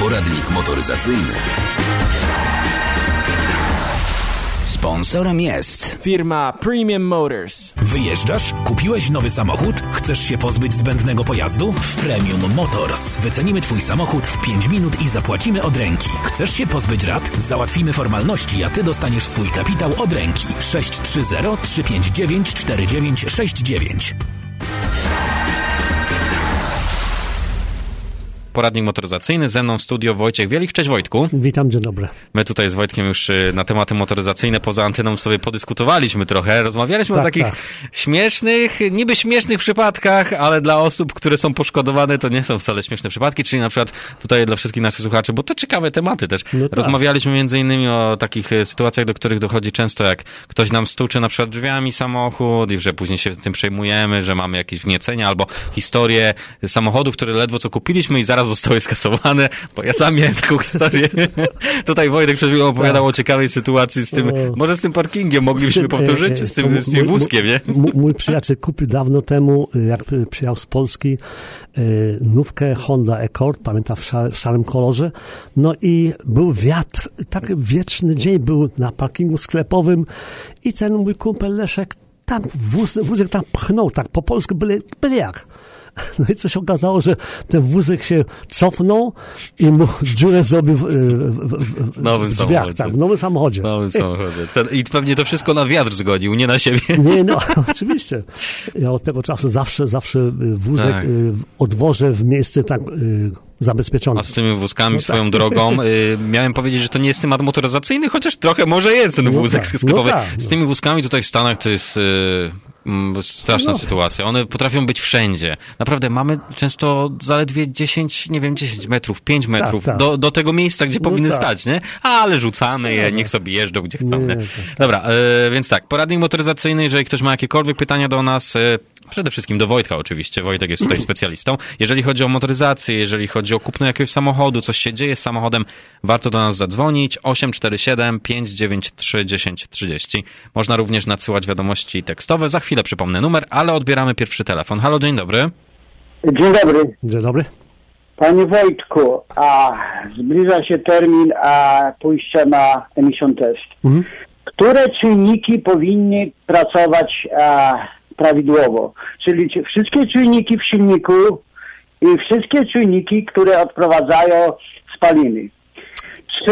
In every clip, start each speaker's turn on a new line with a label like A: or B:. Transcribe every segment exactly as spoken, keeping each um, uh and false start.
A: Poradnik motoryzacyjny. Sponsorem jest
B: firma Premium Motors.
C: Wyjeżdżasz? Kupiłeś nowy samochód? Chcesz się pozbyć zbędnego pojazdu? W Premium Motors wycenimy Twój samochód w pięć minut i zapłacimy od ręki. Chcesz się pozbyć rat? Załatwimy formalności, a Ty dostaniesz swój kapitał od ręki. sześć trzy zero, trzy pięć dziewięć, cztery dziewięć sześć dziewięć.
D: Poradnik motoryzacyjny, ze mną w studio Wojciech Wielich. Cześć Wojtku.
E: Witam, dzień dobry.
D: My tutaj z Wojtkiem już na tematy motoryzacyjne poza anteną sobie podyskutowaliśmy trochę. Rozmawialiśmy
E: tak,
D: o takich
E: tak.
D: śmiesznych, niby śmiesznych przypadkach, ale dla osób, które są poszkodowane, to nie są wcale śmieszne przypadki, czyli na przykład tutaj dla wszystkich naszych słuchaczy, bo to ciekawe tematy też.
E: No tak.
D: Rozmawialiśmy między innymi o takich sytuacjach, do których dochodzi często, jak ktoś nam stuczy na przykład drzwiami samochód i że później się tym przejmujemy, że mamy jakieś wniecenia, albo historię samochodów, które ledwo co kupiliśmy i zaraz zostały skasowane, bo ja sam miałem taką historię. Tutaj Wojtek przed chwilą opowiadał tak. o ciekawej sytuacji z tym, o... może z tym parkingiem moglibyśmy z tym, powtórzyć, e, z tym, z tym wózkiem, nie?
E: Mój, mój przyjaciel kupił dawno temu, jak przyjechał z Polski, e, nówkę Honda Accord, pamiętam, w, szar, w szarym kolorze, no i był wiatr, taki wieczny dzień był na parkingu sklepowym i ten mój kumpel Leszek tam wóz, wózek tam pchnął, tak po polsku byle, byle jak. No i co się okazało, że ten wózek się cofnął i mu dziurę zrobił w, w, w, w
D: nowym
E: drzwiach,
D: samochodzie.
E: Tak, w nowym samochodzie.
D: W nowym samochodzie. Ten, I pewnie to wszystko na wiatr zgodził, nie na siebie.
E: Nie, no, oczywiście. Ja od tego czasu zawsze, zawsze wózek tak. odwożę w miejsce tak zabezpieczone.
D: A z tymi wózkami
E: no
D: swoją
E: tak.
D: drogą y, miałem powiedzieć, że to nie jest temat motoryzacyjny, chociaż trochę może jest ten
E: no
D: wózek
E: tak.
D: sklepowy.
E: No tak, no.
D: Z tymi wózkami tutaj w Stanach to jest... Y, straszna no. sytuacja. One potrafią być wszędzie. Naprawdę mamy często zaledwie dziesięć, nie wiem, dziesięć metrów, pięć metrów
E: tak, tak.
D: Do, do tego miejsca, gdzie no powinny tak. stać, nie? Ale rzucamy je,
E: no.
D: niech sobie jeżdżą, gdzie chcą, nie?
E: nie? Tak, tak.
D: Dobra, e, więc tak, poradnik motoryzacyjny, jeżeli ktoś ma jakiekolwiek pytania do nas, e, przede wszystkim do Wojtka oczywiście, Wojtek jest tutaj specjalistą. Jeżeli chodzi o motoryzację, jeżeli chodzi o kupno jakiegoś samochodu, coś się dzieje z samochodem, warto do nas zadzwonić. osiem cztery siedem, pięć dziewięć trzy, dziesięć trzydzieści. Można również nadsyłać wiadomości tekstowe. Za chwilę przypomnę numer, ale odbieramy pierwszy telefon. Halo, dzień dobry.
F: Dzień dobry.
E: Dzień dobry.
F: Panie Wojtku, a zbliża się termin a pójścia na emission test. Mhm. Które czynniki powinny pracować a, prawidłowo? Czyli czy wszystkie czynniki w silniku i wszystkie czynniki, które odprowadzają spaliny. Czy,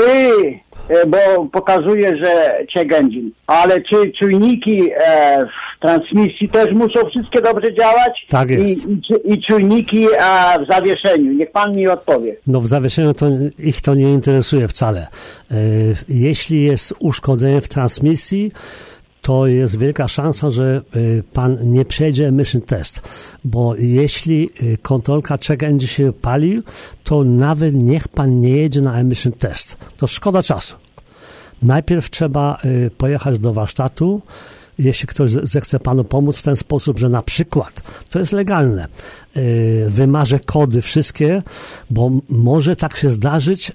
F: bo pokazuje, że check engine, ale czy czujniki e, w transmisji też muszą wszystkie dobrze działać?
E: Tak jest.
F: I, i, i czujniki a, w zawieszeniu? Niech pan mi odpowie.
E: No w zawieszeniu to ich to nie interesuje wcale. E, jeśli jest uszkodzenie w transmisji, to jest wielka szansa, że pan nie przejdzie emission test, bo jeśli kontrolka check engine się pali, to nawet niech pan nie jedzie na emission test. To szkoda czasu. Najpierw trzeba pojechać do warsztatu, jeśli ktoś zechce panu pomóc w ten sposób, że na przykład, to jest legalne, wymarzę kody wszystkie, bo może tak się zdarzyć,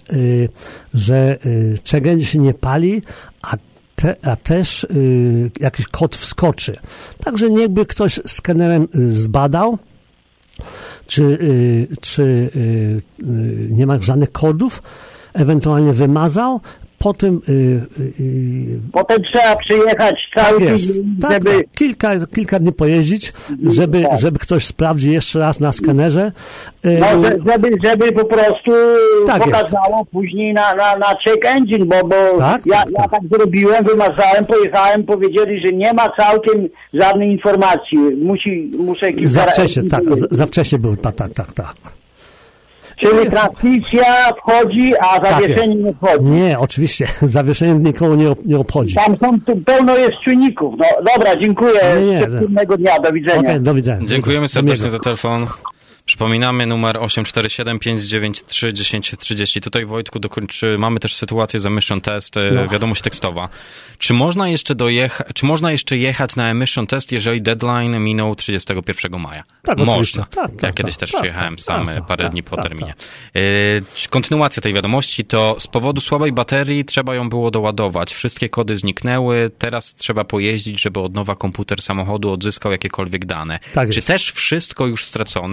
E: że check engine się nie pali, a Te, a też y, jakiś kod wskoczy. Także niechby ktoś skenerem y, zbadał, czy, y, czy y, y, nie ma żadnych kodów, ewentualnie wymazał, potem... Y, y,
F: potem trzeba przyjechać cały
E: tak
F: dzień,
E: tak,
F: żeby...
E: Tak. Kilka, kilka dni pojeździć, żeby, tak. żeby ktoś sprawdził jeszcze raz na skenerze.
F: No, żeby, żeby po prostu tak pokazało jest. później na, na, na check engine, bo, bo
E: tak,
F: ja,
E: tak,
F: ja
E: tak.
F: tak zrobiłem, wymazałem, pojechałem, powiedzieli, że nie ma całkiem żadnej informacji. Musi, muszę...
E: Za wcześnie, tak, za wcześnie był, tak, tak, tak, tak.
F: Czyli transmisja wchodzi, a zawieszenie tak nie wchodzi.
E: Nie, oczywiście. Zawieszenie nikogo nie, nie obchodzi.
F: Tam są, tu pełno jest czynników. No dobra, dziękuję. Szczególnego dnia. Do widzenia.
E: Okay, do widzenia.
D: Dziękujemy serdecznie za telefon. Przypominamy numer osiem cztery siedem, pięć dziewięć trzy, dziesięć trzydzieści. Tutaj, Wojtku, dokończy, mamy też sytuację z emission test, no. wiadomość tekstowa. Czy można jeszcze dojechać, czy można jeszcze jechać na emission test, jeżeli deadline minął trzydziestego pierwszego maja?
E: Tak,
D: można.
E: Tak,
D: ja
E: tak,
D: kiedyś
E: tak,
D: też
E: tak,
D: przyjechałem
E: tak,
D: sam
E: tak,
D: parę
E: tak,
D: dni po
E: tak,
D: terminie.
E: Tak.
D: Kontynuacja tej wiadomości to z powodu słabej baterii trzeba ją było doładować. Wszystkie kody zniknęły, teraz trzeba pojeździć, żeby od nowa komputer samochodu odzyskał jakiekolwiek dane.
E: Tak
D: czy
E: jest.
D: też wszystko już stracone, czy takie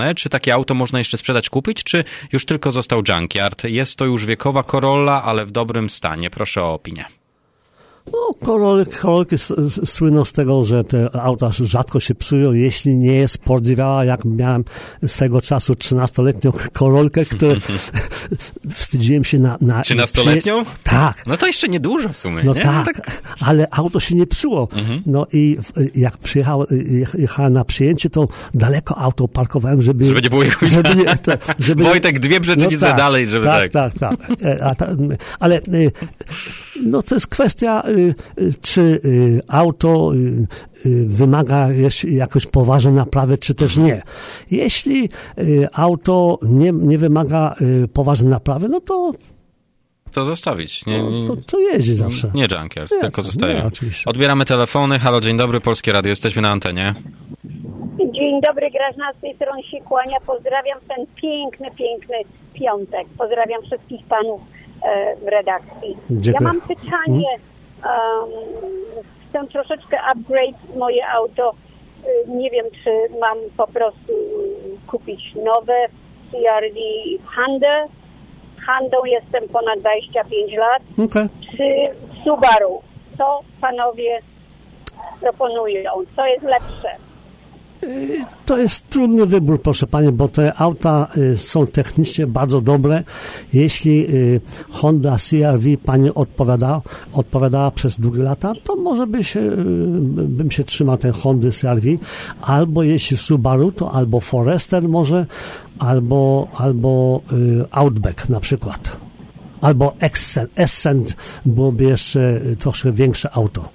D: takie auto można jeszcze sprzedać, kupić, czy już tylko został junkyard? Jest to już wiekowa Corolla, ale w dobrym stanie. Proszę o opinię.
E: No, Corolki, Corolki słyną z tego, że te auta rzadko się psują, jeśli nie jest pordziwiała, jak miałem swego czasu trzynastoletnią Corolkę, którą wstydziłem się na... na
D: trzynastoletnią?
E: Przy... Tak.
D: No to jeszcze niedużo w sumie,
E: No
D: nie?
E: tak,
D: no tak,
E: ale auto się nie psuło. Mhm. No i jak przyjechał, jechałem na przyjęcie, to daleko auto parkowałem, żeby...
D: Żeby nie było jego
E: żeby nie, to, żeby...
D: Wojtek, dwie brzecznice no tak, dalej, żeby
E: tak. Tak, tak, tak. A ta, ale no to jest kwestia, czy auto wymaga jakoś poważnej naprawy, czy też nie. Jeśli auto nie, nie wymaga poważnej naprawy, no to
D: to zostawić. Nie, nie,
E: to, to jeździ zawsze.
D: Nie junkiers, nie, tylko zostaje.
E: Nie, oczywiście.
D: Odbieramy telefony. Halo, dzień dobry, Polskie Radio, jesteśmy na antenie.
A: Dzień dobry, Grażyna z tej strony się kłania. Pozdrawiam ten piękny, piękny piątek. Pozdrawiam wszystkich panów e, w redakcji.
E: Dziękuję.
A: Ja mam pytanie. Um, chcę troszeczkę upgrade moje auto. Nie wiem, czy mam po prostu kupić nowe C R V Honda. Hondą jestem ponad dwadzieścia pięć lat.
E: Okay.
A: Czy Subaru? Co panowie proponują? Co jest lepsze?
E: To jest trudny wybór, proszę Pani, bo te auta są technicznie bardzo dobre. Jeśli Honda C R V Pani odpowiada, odpowiadała przez długie lata, to może by się, bym się trzymał tej Hondy C R V. Albo jeśli Subaru, to albo Forester może, albo, albo Outback na przykład. Albo Ascent. Ascent byłoby jeszcze troszkę większe auto.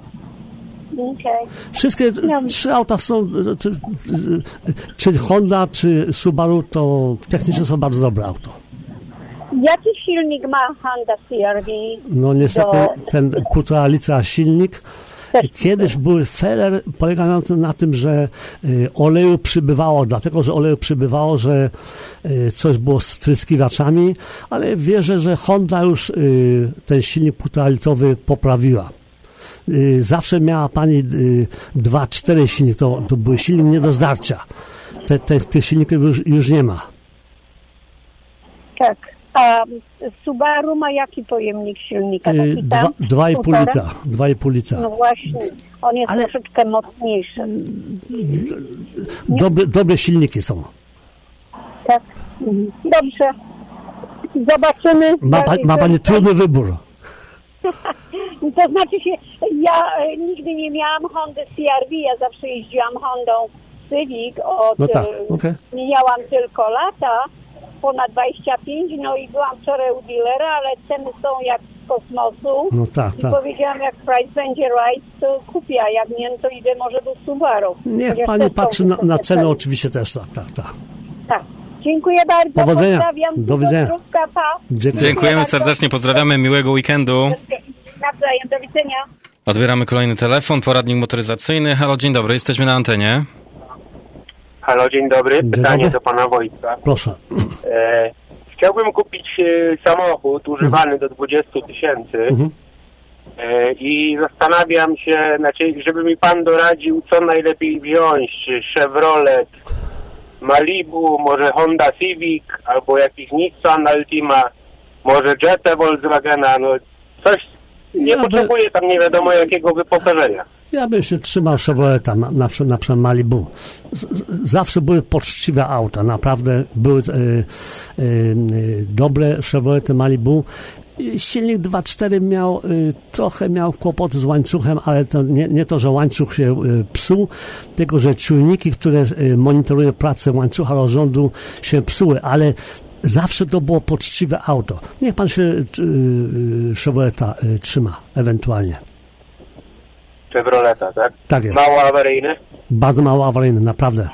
A: Okay.
E: Wszystkie no. trzy auta są, czy, czy Honda, czy Subaru, to technicznie są bardzo dobre auto.
A: Jaki silnik ma Honda C R V?
E: No niestety do... ten półtora litra silnik. Kiedyś był feller, polegał na tym, na tym, że oleju przybywało, dlatego, że oleju przybywało, że coś było z wtryskiwaczami, ale wierzę, że Honda już ten silnik półtora litrowy poprawiła. Zawsze miała Pani dwa cztery silniki, to, to były silnik nie do zdarcia. Te, te, tych silników już, już nie ma.
A: Tak. A Subaru ma jaki pojemnik silnika? Taki tam?
E: dwa i pół litra. dwa i pół litra.
A: No właśnie. On jest Ale... troszeczkę mocniejszy.
E: Dobre, dobre silniki są.
A: Tak. Dobrze. Zobaczymy.
E: Ma, pa, ma Pani trudny wybór.
A: To znaczy się, ja nigdy nie miałam Hondy C R V, ja zawsze jeździłam Hondą Civic, od,
E: no tak, okay.
A: Mijałam tylko lata, ponad dwadzieścia pięć, no i byłam wczoraj u dealera, ale ceny są jak z kosmosu.
E: No tak,
A: I
E: tak.
A: powiedziałam, jak price będzie right, to kupię, a jak nie, to idę może do Subaru.
E: Niech
A: Chociaż
E: Pani patrzy na, na cenę,
A: ceny.
E: Oczywiście też, tak, tak, tak.
A: Tak. Dziękuję bardzo.
E: Powodzenia.
A: Pozdrawiam.
E: Do widzenia.
A: Zdrówka, pa.
E: Dziękuję.
D: Dziękujemy bardzo. Serdecznie, pozdrawiamy, miłego weekendu.
A: Nawzajem, do widzenia.
D: Odbieramy kolejny telefon, poradnik motoryzacyjny. Halo, dzień dobry, jesteśmy na antenie.
G: Halo, dzień dobry.
E: Dzień
G: Pytanie
E: dobry.
G: do pana Wojtka.
E: Proszę.
G: E, chciałbym kupić e, samochód używany mhm. do dwudziestu tysięcy mhm. e, i zastanawiam się, znaczy, żeby mi pan doradził, co najlepiej wziąć, czy Chevrolet Malibu, może Honda Civic, albo jakiś Nissan Altima, może Jetta Volkswagena, no coś, nie ja potrzebuję by... tam nie wiadomo jakiego wyposażenia.
E: Ja bym się trzymał Chevroleta, na, na, na przykład Malibu. Z, zawsze były poczciwe auta, naprawdę były e, e, dobre Chevrolety Malibu. Silnik dwa cztery miał, y, trochę miał kłopoty z łańcuchem, ale to nie, nie to, że łańcuch się y, psuł, tylko że czujniki, które y, monitorują pracę łańcucha rozrządu, się psuły, ale zawsze to było poczciwe auto. Niech pan się y, y, Chevroleta y, trzyma, ewentualnie.
G: Chevroleta, tak?
E: Tak jest.
G: Mało awaryjny?
E: Bardzo mało awaryjny, naprawdę.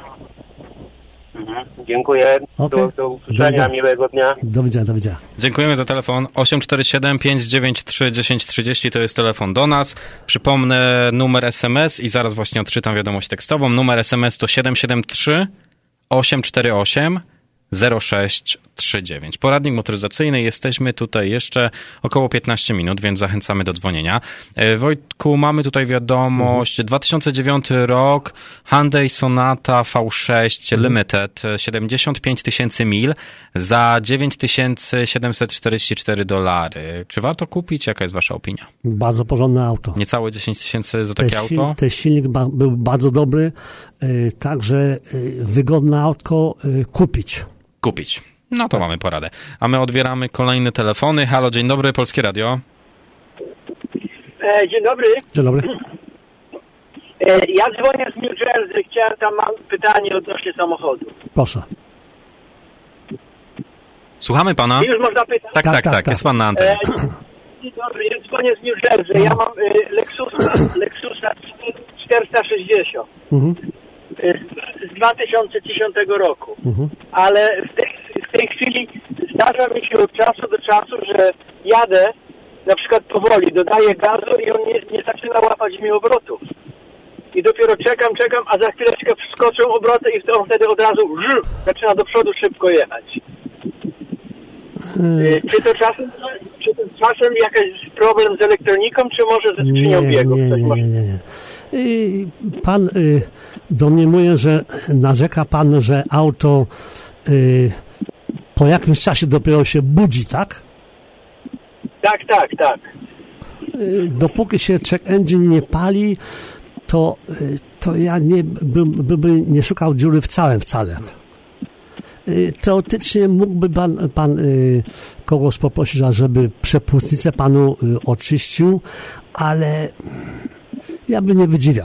G: Mhm. Dziękuję.
E: Okay.
G: Do, do usłyszenia. Do miłego dnia.
E: Do widzenia, do widzenia.
D: Dziękujemy za telefon. osiem cztery siedem, pięć dziewięć trzy, jeden zero trzy zero to jest telefon do nas. Przypomnę numer S M S i zaraz właśnie odczytam wiadomość tekstową. Numer S M S to siedem siedem trzy, osiem cztery osiem, zero sześć trzy. trzy dziewięć. Poradnik motoryzacyjny. Jesteśmy tutaj jeszcze około piętnaście minut, więc zachęcamy do dzwonienia. Wojtku, mamy tutaj wiadomość. Mhm. dwa tysiące dziewiąty rok, Hyundai Sonata V sześć mhm. Limited, siedemdziesiąt pięć tysięcy mil za dziewięć tysięcy siedemset czterdzieści cztery dolary. Czy warto kupić? Jaka jest wasza opinia?
E: Bardzo porządne auto.
D: Niecałe dziesięć tysięcy za takie
E: te
D: auto?
E: Sil- ten silnik ba- był bardzo dobry, yy, także yy, wygodne autko yy, kupić.
D: Kupić. No to tak. Mamy poradę. A my odbieramy kolejne telefony. Halo, dzień dobry, Polskie Radio.
H: E, dzień dobry.
E: Dzień dobry.
H: E, ja dzwonię z New Jersey. Chciałem tam, mam pytanie odnośnie samochodu.
E: Proszę.
D: Słuchamy pana.
H: I już można pytać?
D: Tak, tak, tak, tak, tak. Jest pan na antenie. E,
H: dzień dobry, ja dzwonię z New Jersey. Ja mam e, Lexusa, Lexusa czterysta sześćdziesiąt. Mhm. Z dwa tysiące dziesiątego roku. Mhm. Ale w tej, w tej chwili zdarza mi się od czasu do czasu, że jadę na przykład powoli, dodaję gazu i on nie, nie zaczyna łapać mi obrotów. I dopiero czekam, czekam, a za chwileczkę wskoczą obroty i on wtedy od razu żu, zaczyna do przodu szybko jechać. Hmm. Czy to czasem czy to czasem jakiś problem z elektroniką, czy może ze skrzynią biegów?
E: Nie, nie, nie, nie, nie. Pan y, domniemuje, że narzeka pan, że auto y, po jakimś czasie dopiero się budzi, tak?
H: Tak, tak, tak.
E: Y, dopóki się check engine nie pali, to, y, to ja nie bym, bym nie szukał dziury w całym wcale. Y, teoretycznie mógłby pan, pan y, kogoś poprosić, żeby przepustnicę panu y, oczyścił, ale ja bym nie wydziwiał.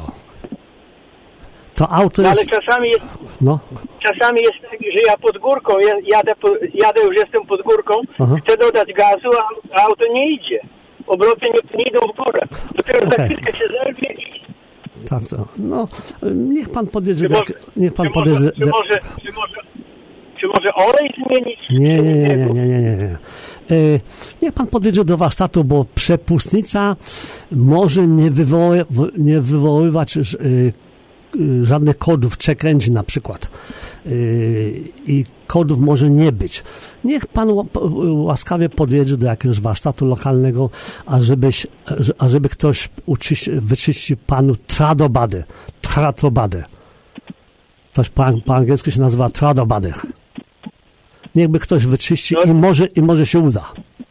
E: To auto
H: no,
E: jest...
H: Ale czasami jest,
E: no.
H: czasami jest tak, że ja pod górką, jadę, jadę już jestem pod górką, Aha. chcę dodać gazu, a auto nie idzie. Obroty nie, nie idą w górę. Dopiero okay. za chwilkę się zerwie i...
E: Tak, to. No, niech pan podjedzie...
H: Czy może,
E: niech pan
H: czy
E: podjedzie...
H: Może, czy, może, czy, może, czy może olej zmienić?
E: Nie, nie, nie, nie, nie, nie, nie. nie. Yy, niech pan podjedzie do warsztatu, bo przepustnica może nie, wywoły, nie wywoływać yy, żadnych kodów, check engine na przykład. Yy, I kodów może nie być. Niech pan łaskawie podjedzie do jakiegoś warsztatu lokalnego, ażebyś, ażeby ktoś uczyści, wyczyścił panu tradobadę. Tradobadę. Coś po, po angielsku się nazywa tradobadę. Niechby ktoś wyczyści no. i, może, i może się uda.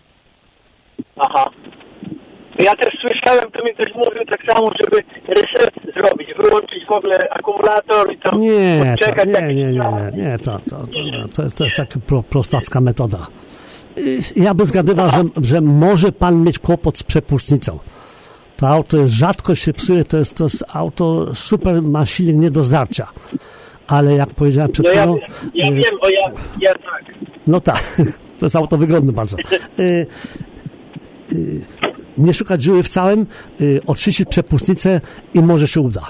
H: Aha. Ja też słyszałem, to mi ktoś mówił tak samo, żeby reset zrobić, wyłączyć w ogóle akumulator i tam
E: nie,
H: odczekać.
E: To, nie, nie, nie, nie, nie, to, to, to, to, jest, to jest taka pro, prostacka metoda. Ja bym zgadywał, że, że może pan mieć kłopot z przepustnicą. To auto jest rzadko się psuje, to jest, to jest auto super, ma silnik nie do zdarcia. Ale jak powiedziałem przed chwilą...
H: No ja, ja wiem, o ja, ja tak.
E: No tak, to jest auto wygodne bardzo. Y, y, nie szukać dziury w całym, y, oczyścić przepustnicę i może się uda.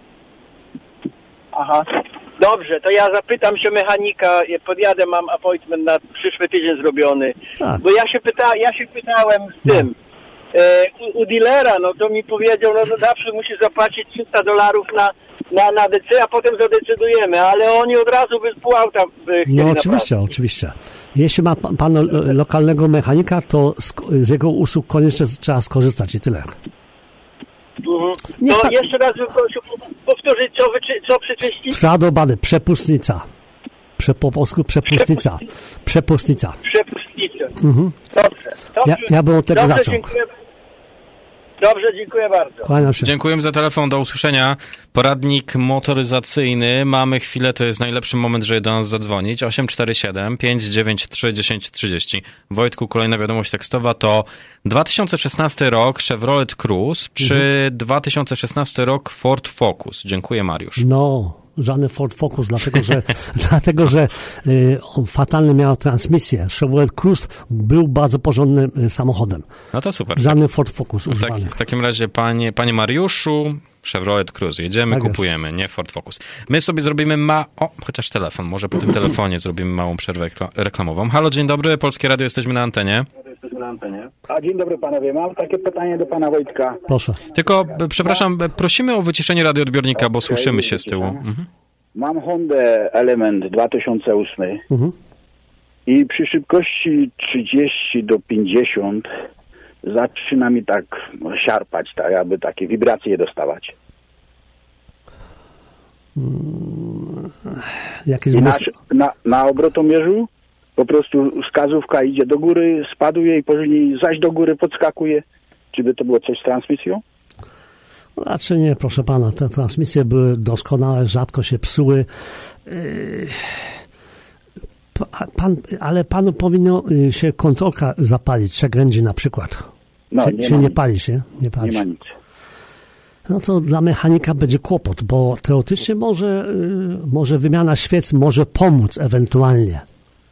H: Aha, dobrze, to ja zapytam się mechanika, podjadę, mam appointment na przyszły tydzień zrobiony. Tak. Bo ja się, pyta, ja się pytałem z tym, no. e, u, u dealera, no to mi powiedział, no to zawsze musisz zapłacić trzysta dolarów na Na, na D C, a potem zadecydujemy, ale oni od razu by z pół auta by chcieli.
E: No oczywiście, naprawdę. oczywiście. Jeśli ma pan, pan lokalnego mechanika, to z, z jego usług koniecznie trzeba skorzystać i tyle.
H: Mhm. No pan... jeszcze raz powtórzyć, co, wyczy, co przyczyścić?
E: Tradobady, przepustnica. Prze, po polsku przepustnica. Przepustnica.
H: Przepustnica.
E: Mhm.
H: Dobrze. Dobrze.
E: Ja, ja bym od tego
H: Dobrze,
E: zaczął.
H: Dziękuję. Dobrze, dziękuję bardzo.
E: Kłaniam się.
D: Dziękujemy za telefon, do usłyszenia. Poradnik motoryzacyjny. Mamy chwilę, to jest najlepszy moment, żeby do nas zadzwonić. osiem cztery siedem, pięć dziewięć trzy, dziesięć trzydzieści. Wojtku, kolejna wiadomość tekstowa to dwa tysiące szesnasty rok Chevrolet Cruze czy mhm. dwa tysiące szesnasty rok Ford Focus? Dziękuję, Mariusz.
E: No, żadny Ford Focus, dlatego że, dlatego, że y, fatalnie miał transmisję. Chevrolet Cruze był bardzo porządnym y, samochodem.
D: No to super.
E: Żadny Ford Focus
D: w, tak, w takim razie, panie, panie Mariuszu, Chevrolet Cruze. Jedziemy, tak kupujemy, jest. Nie Ford Focus. My sobie zrobimy ma... O, chociaż telefon. Może po tym telefonie zrobimy małą przerwę reklamową. Halo, dzień dobry, Polskie Radio, jesteśmy na antenie.
I: Jesteśmy na antenie. A dzień dobry panowie, mam takie pytanie do pana Wojtka.
E: Proszę.
D: Tylko, przepraszam, prosimy o wyciszenie radioodbiornika, bo okay, słyszymy się z tyłu. Mhm.
I: Mam Hondę Element dwa tysiące ósmy. Mhm. i przy szybkości trzydzieści do pięćdziesięciu zaczyna mi tak siarpać, tak aby takie wibracje dostawać.
E: Jakiś
I: I na,
E: zmysł...
I: na, na obrotomierzu po prostu wskazówka idzie do góry, spaduje i później zaś do góry podskakuje. Czy by to było coś z transmisją?
E: Raczej nie, proszę pana. Te transmisje były doskonałe, rzadko się psuły. Yy... Pan, ale panu powinno się kontrolka zapalić, przeględzi na przykład.
I: No,
E: się
I: nie,
E: się
I: ma
E: nie
I: nic.
E: pali się? Nie pali
I: Nie ma
E: się.
I: nic.
E: No to dla mechanika będzie kłopot, bo teoretycznie może, y, może wymiana świec może pomóc ewentualnie.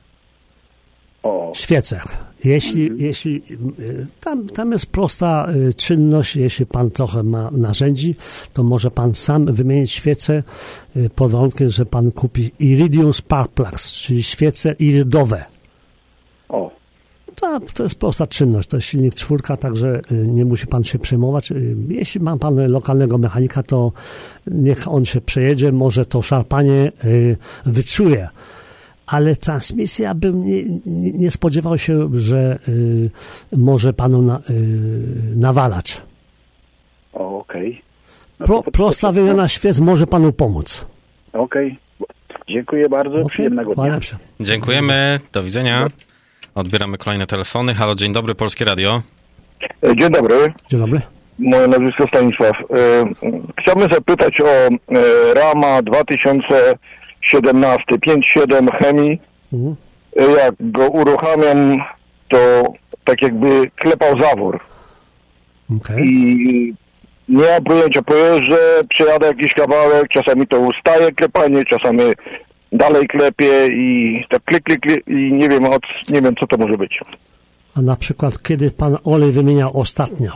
I: O.
E: Świece. Jeśli,
I: Mhm.
E: jeśli y, tam, tam jest prosta y, czynność, jeśli pan trochę ma narzędzi, to może pan sam wymienić świece y, pod warunkiem, że pan kupi Iridium Spark Plugs, czyli świece iridowe.
I: O.
E: To, to jest prosta czynność, to jest silnik czwórka, także y, nie musi pan się przejmować. Y, jeśli ma pan lokalnego mechanika, to niech on się przejedzie, może to szarpanie y, wyczuje. Ale transmisja bym nie, nie, nie spodziewał się, że y, może panu na, y, nawalać.
I: O, okej. No
E: Pro,
I: to-
E: prosta
I: to-
E: wymiana świec może panu pomóc.
I: Okej. Dziękuję bardzo.
E: Okay?
I: Przyjemnego dnia.
D: Dziękujemy, do widzenia. Odbieramy kolejne telefony. Halo, dzień dobry, Polskie Radio.
J: Dzień dobry.
E: Dzień dobry.
J: Moje nazwisko Stanisław. E, Chciałbym zapytać o e, Rama dwa tysiące siedemnaście pięć siedem chemii.
E: Mhm.
J: E, Jak go uruchamiam, to tak jakby klepał zawór.
E: Okay.
J: I nie mam pojęcia, pojeżdżę, przejadę jakiś kawałek, czasami to ustaje klepanie, czasami dalej klepie i tak klik, klik, klik i nie wiem, od, nie wiem co to może być.
E: A na przykład, kiedy pan olej wymieniał ostatnio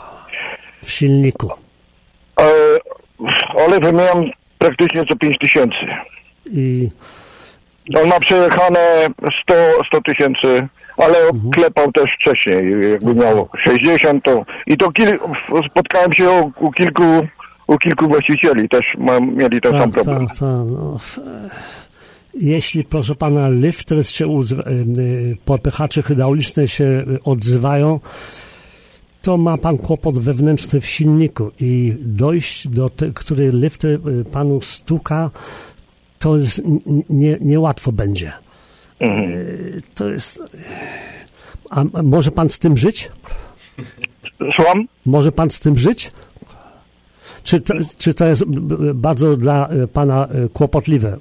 E: w silniku?
J: E, olej wymieniam praktycznie co pięć tysięcy.
E: I
J: On ma przejechane sto tysięcy, ale
E: Mhm.
J: klepał też wcześniej, jakby miał sześćdziesiąt, to i to kil, spotkałem się u, u kilku u kilku właścicieli, też mam, mieli ten sam
E: tak,
J: problem.
E: tak, tak, no. Jeśli, proszę pana, lifter się uzw- y, y, popychacze hydrauliczne się odzywają, to ma pan kłopot wewnętrzny w silniku i dojść do te, który lifter y, panu stuka, to jest n- nie, niełatwo będzie.
J: Mhm.
E: Y, to jest... A a może pan z tym żyć?
J: Słucham?
E: Może pan z tym żyć? Czy to, czy to jest b- b- bardzo dla y, pana y, kłopotliwe?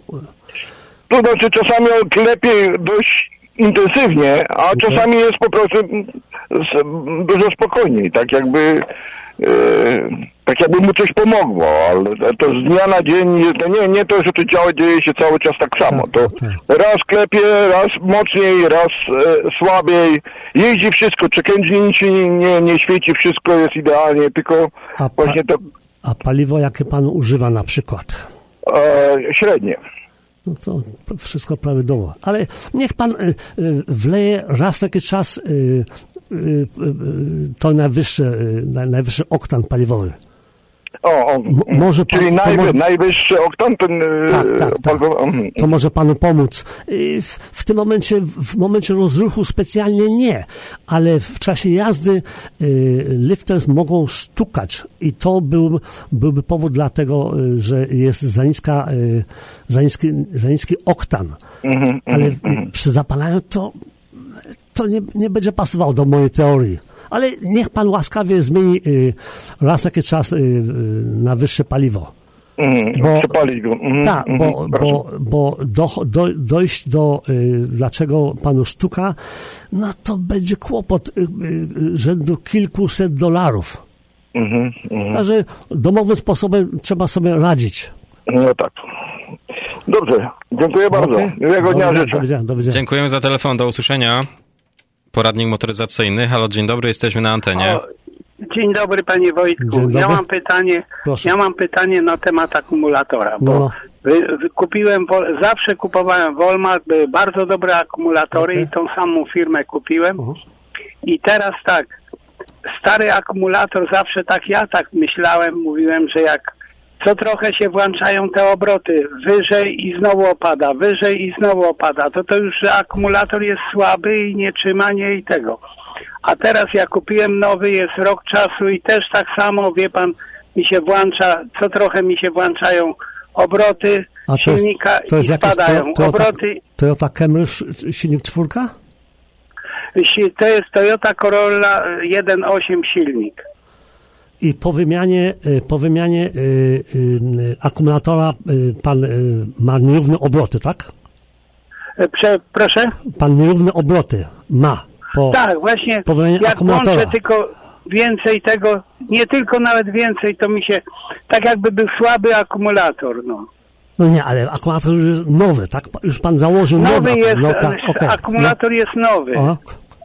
J: To znaczy czasami on klepie dość intensywnie, a czasami jest po prostu s- dużo spokojniej, tak jakby e, tak jakby mu coś pomogło, ale to z dnia na dzień, jest- to nie, nie to, że to działa, dzieje się cały czas tak samo.
E: Tak,
J: To
E: tak.
J: raz klepie, raz mocniej, raz e, słabiej, jeździ wszystko, czekędźnie nic się nie, nie, nie świeci, wszystko jest idealnie, tylko
E: A, pa,
J: właśnie to
E: a paliwo, jakie pan używa na przykład?
J: e, średnie.
E: No to wszystko prawidłowo. Ale niech pan y, y, wleje raz taki czas y, y, y, y, to najwyższy, y, naj- najwyższy oktan paliwowy.
J: O, o,
E: M- może pan-
J: czyli
E: to
J: najwy,
E: może-
J: najwyższy oktan ten... e,
E: Tak, tak, tak.
J: paliwo- mhm.
E: To może panu pomóc. Y, W, w tym momencie, w momencie rozruchu specjalnie nie, ale w czasie jazdy y, lifters mogą stukać i to był, byłby powód dla tego, y, że jest za, niska, y, za, niski, za niski oktan.
J: Mhm,
E: Ale
J: mhm,
E: y, przy zapalaniu to, to nie, nie będzie pasowało do mojej teorii. Ale niech pan łaskawie zmieni y, raz taki czas y, y, na wyższe paliwo.
J: mhm.
E: Bo-
J: Przepalić go. Mhm,
E: Tak,
J: mhm.
E: bo, bo, bo do, do, dojść do, y, dlaczego panu stuka, no to będzie kłopot y, y, rzędu kilkuset dolarów.
J: Mhm, mhm.
E: Także domowym sposobem trzeba sobie radzić.
J: No tak. Dobrze, dziękuję bardzo.
E: Okej?
J: Miłego
E: Do
J: dnia
E: widzenia,
J: życzę.
E: do widzenia, do widzenia.
D: Dziękujemy za telefon, do usłyszenia. Poradnik motoryzacyjny. Halo, dzień dobry, jesteśmy na antenie.
H: O, dzień dobry panie Wojtku.
E: Dzień dobry.
H: Ja mam pytanie,
E: Proszę.
H: ja mam pytanie na temat akumulatora, bo
E: No.
H: wy, wy kupiłem, Wol- zawsze kupowałem Walmart, były bardzo dobre akumulatory
E: Okej.
H: i tą samą firmę kupiłem.
E: Mhm.
H: I teraz tak, stary akumulator zawsze tak, ja tak myślałem, mówiłem, że jak
K: co trochę się włączają te obroty, wyżej i znowu opada, wyżej i znowu opada, to to już akumulator jest słaby i nie trzyma, nie i tego. A teraz ja kupiłem nowy, jest rok czasu i też tak samo, wie pan, mi się włącza, co trochę mi się włączają obroty
E: A to
K: silnika
E: jest, to jest
K: i
E: jakaś
K: spadają.
E: to,
K: obroty.
E: Toyota Camry silnik czwórka?
K: To jest Toyota Corolla jeden osiem silnik.
E: I po wymianie, po wymianie y, y, akumulatora y, pan y, ma nierówne obroty, tak?
K: Prze, proszę?
E: Pan nierówne obroty ma. Po,
K: tak, właśnie
E: po wymianie
K: jak
E: akumulatora.
K: włączę tylko więcej tego, nie tylko nawet więcej, to mi się, tak jakby był słaby akumulator, no.
E: No nie, ale akumulator już jest nowy, tak? Już pan założył nowy.
K: Nowy jest,
E: no, tak, okay.
K: akumulator no. jest nowy.
E: O.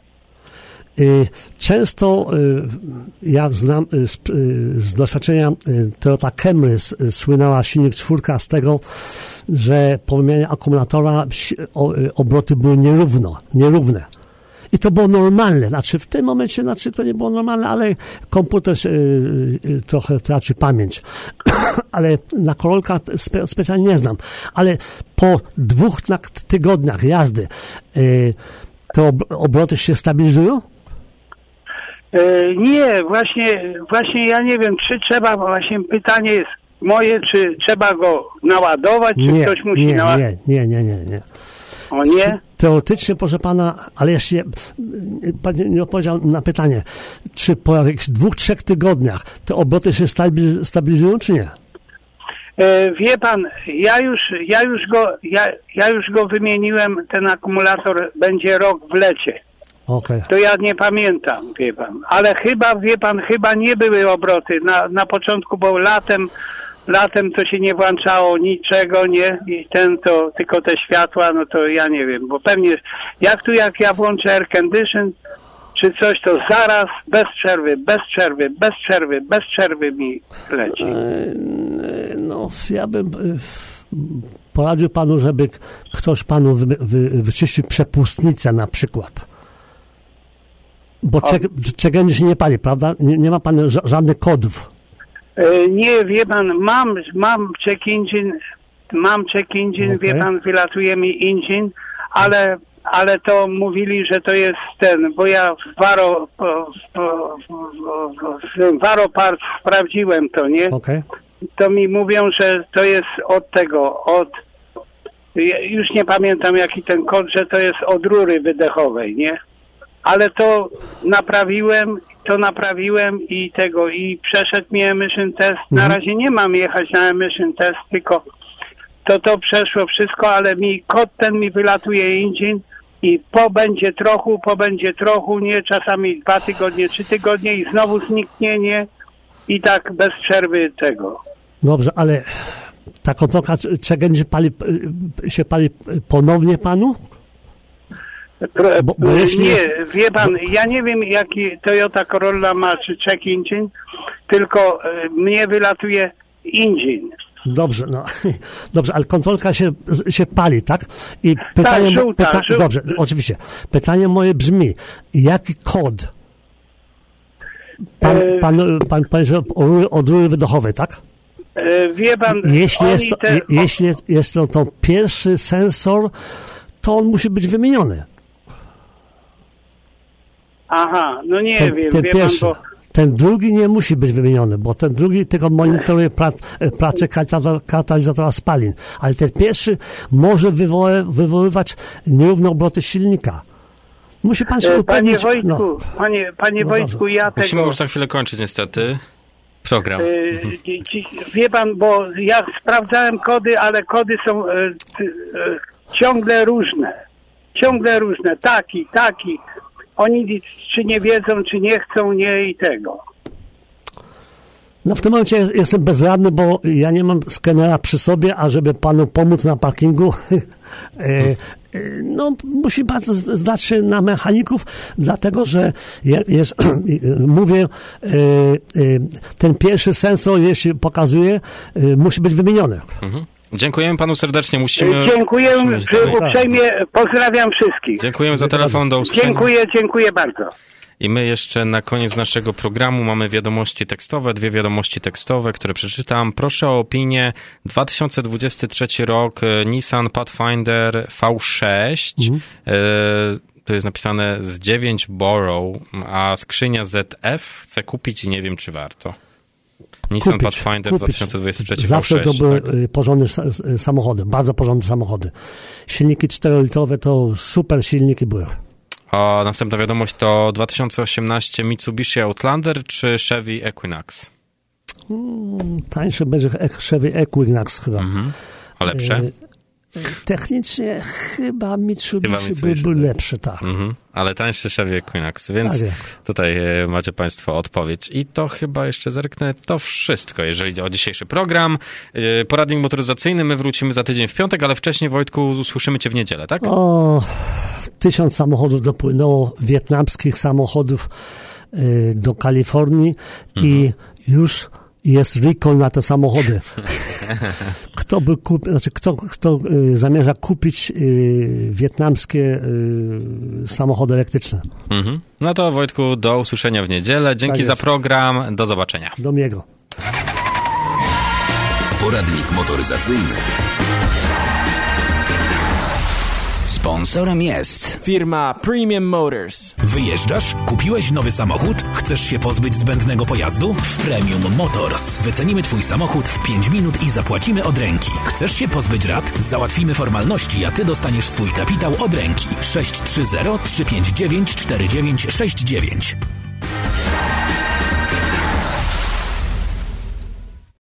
E: Często ja znam z, z doświadczenia Toyota Camry słynęła silnik czwórka z tego, że po wymianie akumulatora obroty były nierówno, nierówne. I to było normalne, znaczy w tym momencie znaczy to nie było normalne, ale komputer trochę traci pamięć. Ale na Corolka spe, specjalnie nie znam. Ale po dwóch tygodniach jazdy te obroty się stabilizują?
K: Nie, właśnie, właśnie ja nie wiem, czy trzeba, właśnie pytanie jest moje, czy trzeba go naładować, czy
E: nie,
K: ktoś musi
E: nie,
K: naładować?
E: Nie, nie, nie, nie, nie.
K: O nie?
E: Teoretycznie, proszę pana, ale jeszcze pan nie odpowiedział na pytanie, czy po jakichś dwóch, trzech tygodniach te obroty się stabilizują, czy nie?
K: Wie pan, ja już, ja już go, ja, ja już go wymieniłem, ten akumulator będzie rok w lecie.
E: Okay.
K: To ja nie pamiętam, wie pan. Ale chyba, wie pan, chyba nie były obroty. Na, na początku, bo latem, latem to się nie włączało niczego, nie? I ten to, tylko te światła, no to ja nie wiem, bo pewnie, jak tu, jak ja włączę air condition, czy coś, to zaraz, bez przerwy, bez przerwy, bez przerwy, bez przerwy mi leci.
E: No, ja bym poradził panu, żeby ktoś panu wy, wy, wyczyścił przepustnicę na przykład. Bo check engine się nie pali, prawda? Nie, nie ma pan ża- żadnych kodów.
K: E, nie, wie pan, mam, mam check engine, mam check engine, okay. Wie pan, wylatuje mi engine, ale, ale to mówili, że to jest ten, bo ja w Varo, w, w, w Varo Parts sprawdziłem to, nie?
E: Okay.
K: To mi mówią, że to jest od tego, od, ja już nie pamiętam jaki ten kod, że to jest od rury wydechowej, nie? Ale to naprawiłem, to naprawiłem i tego, i przeszedł mi emission test. Na razie nie mam jechać na emission test, tylko to to przeszło wszystko, ale mi kod ten mi wylatuje engine i po będzie trochę, po będzie trochę, nie, czasami dwa tygodnie, trzy tygodnie i znowu zniknie, nie, i tak bez przerwy tego.
E: Dobrze, ale ta kontrolka check engine pali, się pali ponownie panu?
K: Bo, bo nie, jest... wie pan, ja nie wiem jaki Toyota Corolla ma czy check engine, tylko y, mnie wylatuje engine.
E: Dobrze, no, dobrze, ale kontrolka się, się pali, tak? I pytanie,
K: tak, żółta,
E: pyta,
K: żółta.
E: Dobrze, oczywiście. Pytanie moje brzmi, jaki kod? Pan, e... pan, pan powiedział od rury wydechowej, tak?
K: E, wie pan,
E: jeśli jest to,
K: te...
E: jeśli jest, jest to, to pierwszy sensor, to on musi być wymieniony.
K: Aha, no nie
E: ten,
K: wiem,
E: ten
K: wie
E: pierwszy.
K: pan, bo...
E: Ten drugi nie musi być wymieniony, bo ten drugi tylko monitoruje prac, pracę katalizatora spalin, ale ten pierwszy może wywoły, wywoływać nierówne obroty silnika. Musi pan się upewnić.
K: Panie Wojtku,
E: no.
K: panie, panie
E: no
K: Wojtku, ja tego...
D: Musimy już za chwilę kończyć niestety program.
K: E, mhm. Wie pan, bo ja sprawdzałem kody, ale kody są e, e, ciągle różne. Ciągle różne. Taki, taki. Oni czy nie wiedzą, czy nie chcą, nie i tego.
E: No w tym momencie jestem bezradny, bo ja nie mam skenera przy sobie, a żeby panu pomóc na parkingu, no musi pan zdać się na mechaników, dlatego że ja, jest, mówię, ten pierwszy sensor, jeśli pokazuje, musi być wymieniony.
D: Mhm. Dziękujemy panu serdecznie. Musimy.
K: Dziękuję uprzejmie, pozdrawiam wszystkich.
D: Dziękujemy za telefon, do usłyszenia.
K: Dziękuję, dziękuję bardzo.
D: I my jeszcze na koniec naszego programu mamy wiadomości tekstowe, dwie wiadomości tekstowe, które przeczytam. Proszę o opinię. dwa tysiące dwudziesty trzeci rok, Nissan Pathfinder V sześć. Mhm. To jest napisane z dziewięć Borrow, a skrzynia Z F chcę kupić i nie wiem, czy warto. Nissan kupić, Pathfinder kupić. dwa tysiące dwudziesty trzeci
E: Zawsze
D: V sześć,
E: to były
D: tak?
E: porządne samochody, bardzo porządne samochody. Silniki czterolitrowe to super silniki były.
D: A następna wiadomość to dwa tysiące osiemnaście Mitsubishi Outlander czy Chevy Equinox?
E: Hmm, tańsze będzie Chevy Equinox chyba. Mhm.
D: A lepsze? E,
E: technicznie chyba Mitsubishi, chyba Mitsubishi był, był lepszy, tak. Mhm.
D: Ale tańszy Chevy Equinox, więc tak tutaj macie Państwo odpowiedź. I to chyba jeszcze zerknę, to wszystko, jeżeli chodzi o dzisiejszy program. Poradnik motoryzacyjny, my wrócimy za tydzień w piątek, ale wcześniej, Wojtku, usłyszymy Cię w niedzielę, tak?
E: O, tysiąc samochodów dopłynęło, wietnamskich samochodów y, do Kalifornii mhm. i już jest recall na te samochody. Kto by kupi, znaczy kto, kto y, zamierza kupić y, wietnamskie y, samochody elektryczne?
D: Mhm. No to Wojtku, do usłyszenia w niedzielę. Dzięki tak za program. Do zobaczenia.
E: Do miłego.
C: Poradnik motoryzacyjny. Sponsorem jest
B: firma Premium Motors.
C: Wyjeżdżasz? Kupiłeś nowy samochód? Chcesz się pozbyć zbędnego pojazdu? W Premium Motors wycenimy Twój samochód w pięć minut i zapłacimy od ręki. Chcesz się pozbyć rat? Załatwimy formalności, a Ty dostaniesz swój kapitał od ręki. sześć trzy zero, trzy pięć dziewięć, cztery dziewięć sześć dziewięć.